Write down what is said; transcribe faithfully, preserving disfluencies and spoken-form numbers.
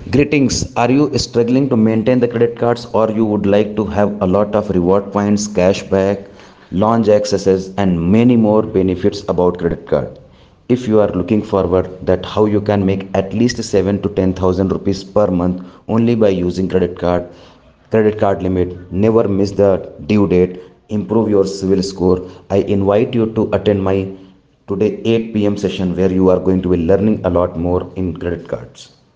Greetings. Are you struggling to maintain the credit cards or you would like to have a lot of reward points, cashback, launch accesses and many more benefits about credit card? If you are looking forward that how you can make at least seven to ten thousand rupees per month only by using credit card, credit card limit, never miss the due date, improve your civil score, I invite you to attend my today eight p m session where you are going to be learning a lot more in credit cards.